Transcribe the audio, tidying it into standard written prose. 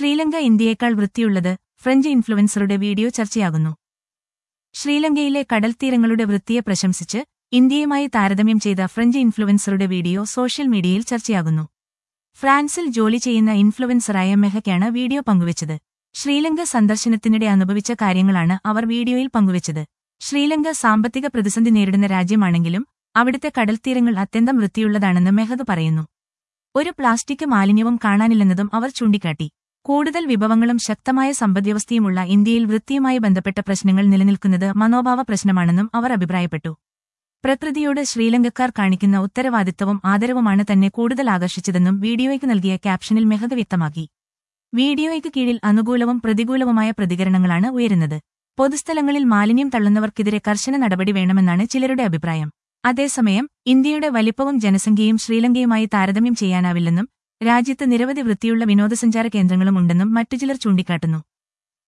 ശ്രീലങ്ക ഇന്ത്യയേക്കാൾ വൃത്തിയുള്ളത്, ഫ്രഞ്ച് ഇൻഫ്ലുവൻസറുടെ വീഡിയോ ചർച്ചയാകുന്നു. ശ്രീലങ്കയിലെ കടൽത്തീരങ്ങളുടെ വൃത്തിയെ പ്രശംസിച്ച് ഇന്ത്യയുമായി താരതമ്യം ചെയ്ത ഫ്രഞ്ച് ഇൻഫ്ലുവൻസറുടെ വീഡിയോ സോഷ്യൽ മീഡിയയിൽ ചർച്ചയാകുന്നു. ഫ്രാൻസിൽ ജോലി ചെയ്യുന്ന ഇൻഫ്ലുവൻസറായ മെഹക്കാണ് വീഡിയോ പങ്കുവച്ചത്. ശ്രീലങ്ക സന്ദർശനത്തിനിടെ അനുഭവിച്ച കാര്യങ്ങളാണ് അവർ വീഡിയോയിൽ പങ്കുവച്ചത്. ശ്രീലങ്ക സാമ്പത്തിക പ്രതിസന്ധി നേരിടുന്ന രാജ്യമാണെങ്കിലും അവിടുത്തെ കടൽത്തീരങ്ങൾ അത്യന്തം വൃത്തിയുള്ളതാണെന്ന് മെഹദ് പറയുന്നു. ഒരു പ്ലാസ്റ്റിക് മാലിന്യവും കാണാനില്ലെന്നതും അവർ ചൂണ്ടിക്കാട്ടി. കൂടുതൽ വിഭവങ്ങളും ശക്തമായ സമ്പദ്വ്യവസ്ഥയുമുള്ള ഇന്ത്യയിൽ വൃത്തിയുമായി ബന്ധപ്പെട്ട പ്രശ്നങ്ങൾ നിലനിൽക്കുന്നത് മനോഭാവ പ്രശ്നമാണെന്നും അവർ അഭിപ്രായപ്പെട്ടു. പ്രകൃതിയോട് ശ്രീലങ്കക്കാർ കാണിക്കുന്ന ഉത്തരവാദിത്തവും ആദരവുമാണ് തന്നെ കൂടുതൽ ആകർഷിച്ചതെന്നും വീഡിയോയ്ക്ക് നൽകിയ ക്യാപ്ഷനിൽ മെഹദ് വ്യക്തമാക്കി. വീഡിയോയ്ക്ക് കീഴിൽ അനുകൂലവും പ്രതികൂലവുമായ പ്രതികരണങ്ങളാണ് ഉയരുന്നത്. പൊതുസ്ഥലങ്ങളിൽ മാലിന്യം തള്ളുന്നവർക്കെതിരെ കർശന നടപടി വേണമെന്നാണ് ചിലരുടെ അഭിപ്രായം. അതേസമയം ഇന്ത്യയുടെ വലിപ്പവും ജനസംഖ്യയും ശ്രീലങ്കയുമായി താരതമ്യം ചെയ്യാനാവില്ലെന്നും രാജ്യത്ത് നിരവധി വൃത്തിയുള്ള വിനോദസഞ്ചാര കേന്ദ്രങ്ങളും ഉണ്ടെന്നും മറ്റു ചിലർ ചൂണ്ടിക്കാട്ടുന്നു.